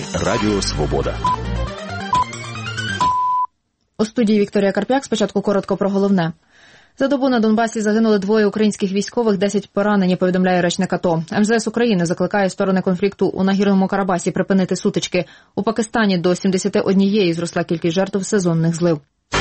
Радіо Свобода. У студії Вікторія Карп'як. Спочатку коротко про головне. За добу на Донбасі загинули 2 українських військових, 10 поранені, повідомляє речник АТО. МЗС України закликає сторони конфлікту у Нагірному Карабасі припинити сутички. У Пакистані до 71 зросла кількість жертв сезонних злив.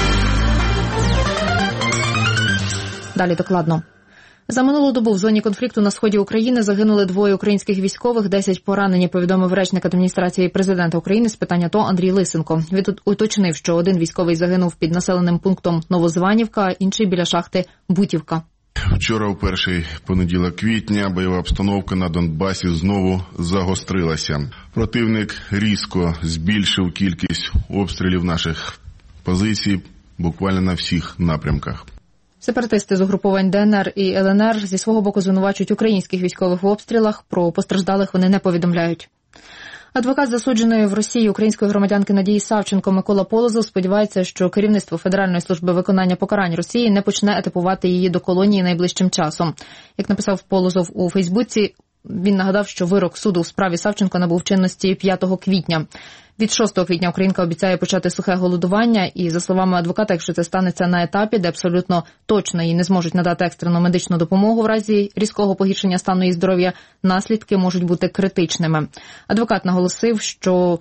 Далі докладно. За минулу добу в зоні конфлікту на сході України загинули 2 українських військових, 10 поранені, повідомив речник адміністрації президента України з питань АТО Андрій Лисенко. Він уточнив, що один військовий загинув під населеним пунктом Новозванівка, а інший біля шахти Бутівка. Вчора, у перший понеділок квітня, бойова обстановка на Донбасі знову загострилася. Противник різко збільшив кількість обстрілів наших позицій буквально на всіх напрямках. Сепаратисти з угруповань ДНР і ЛНР зі свого боку звинувачують українських військових в обстрілах, про постраждалих вони не повідомляють. Адвокат засудженої в Росії української громадянки Надії Савченко Микола Полозов сподівається, що керівництво Федеральної служби виконання покарань Росії не почне етапувати її до колонії найближчим часом. Як написав Полозов у Фейсбуці, він нагадав, що вирок суду в справі Савченко набув чинності 5 квітня. Від 6 квітня українка обіцяє почати сухе голодування і, за словами адвоката, якщо це станеться на етапі, де абсолютно точно їй не зможуть надати екстрену медичну допомогу в разі різкого погіршення стану її здоров'я, наслідки можуть бути критичними. Адвокат наголосив, що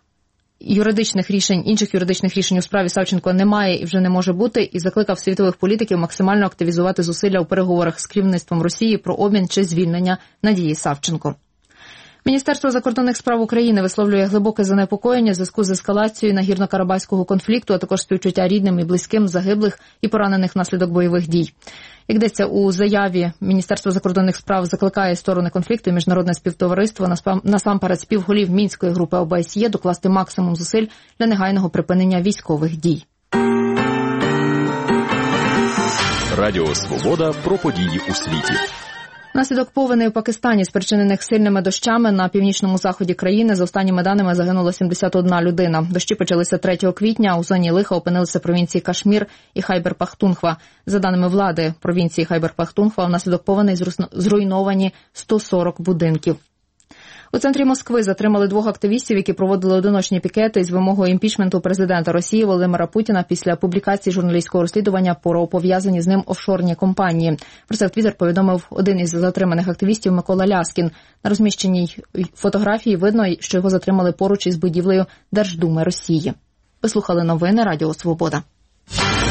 інших юридичних рішень у справі Савченко немає і вже не може бути, і закликав світових політиків максимально активізувати зусилля у переговорах з керівництвом Росії про обмін чи звільнення Надії Савченко. Міністерство закордонних справ України висловлює глибоке занепокоєння в зв'язку з ескалацією нагірно-карабаського конфлікту, а також співчуття рідним і близьким загиблих і поранених внаслідок бойових дій. Як йдеться у заяві, Міністерство закордонних справ закликає сторони конфлікту і міжнародне співтовариство, насамперед співголів Мінської групи ОБСЄ, докласти максимум зусиль для негайного припинення військових дій. Радіо Свобода про події у світі. Внаслідок повеней у Пакистані, спричинених сильними дощами, на північному заході країни, за останніми даними, загинула 71 людина. Дощі почалися 3 квітня, а у зоні лиха опинилися провінції Кашмір і Хайбер-Пахтунхва. За даними влади провінції Хайбер-Пахтунхва, внаслідок повеней зруйновані 140 будинків. У центрі Москви затримали 2 активістів, які проводили одиночні пікети з вимогою імпічменту президента Росії Володимира Путіна після публікації журналістського розслідування про пов'язані з ним офшорні компанії. Про це в Твіттер повідомив один із затриманих активістів Микола Ляскін. На розміщеній фотографії видно, що його затримали поруч із будівлею Держдуми Росії. Ви слухали новини Радіо Свобода.